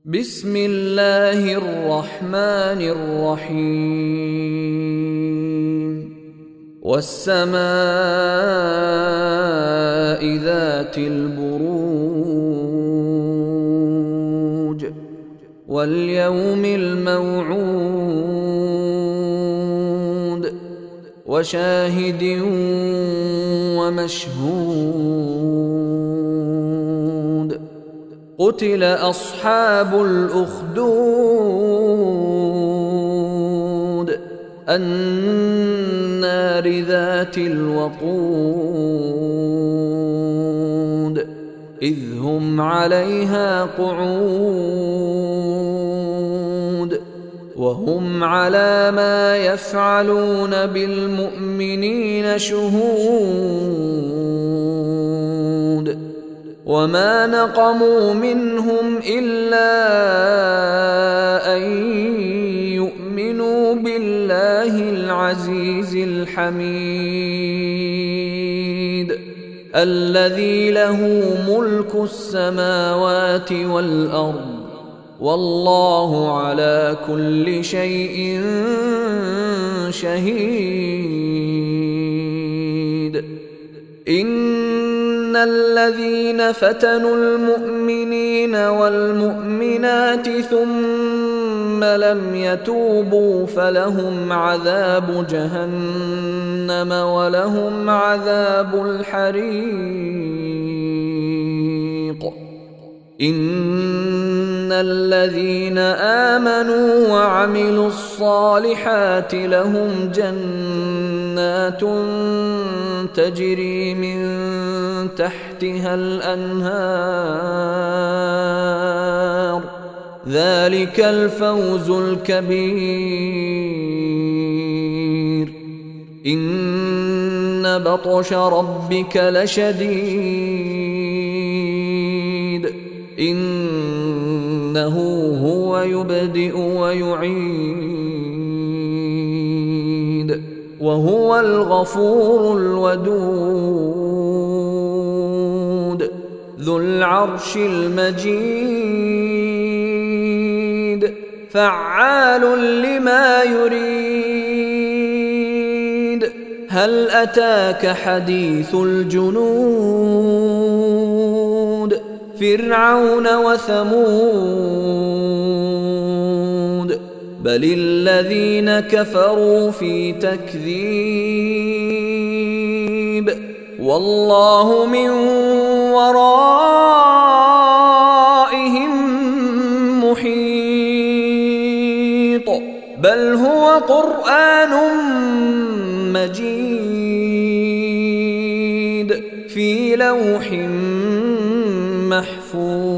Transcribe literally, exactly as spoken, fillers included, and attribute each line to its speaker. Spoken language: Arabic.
Speaker 1: بسم الله الرحمن الرحيم والسماء ذات البروج واليوم الموعود وشاهد ومشهود قتل أصحاب الأخدود النار ذات الوقود إذ هم عليها قعود وهم على ما يفعلون بالمؤمنين شهود وما نقموا منهم إلا أن يؤمنوا بالله العزيز الحميد الذي له ملك السماوات والأرض والله على كل شيء شهيد. إن الذين فتنوا المؤمنين والمؤمنات ثم لم يتوبوا فلهم عذاب جهنم ولهم عذاب الحريق. إن الذين آمنوا وعملوا الصالحات لهم جنات تجري من تحتها الأنهار ذلك الفوز الكبير. إن بطش ربك لشديد إنه هو يبدئ ويعيد وهو الغفور الودود ذو العرش المجيد فعال لما يريد. هل أتاك حديث الجنود فرعون وثمود بل الذين كفروا في تكذيب والله من ورائهم محيط بل هو قرآن مجيد في لوح محفوظ.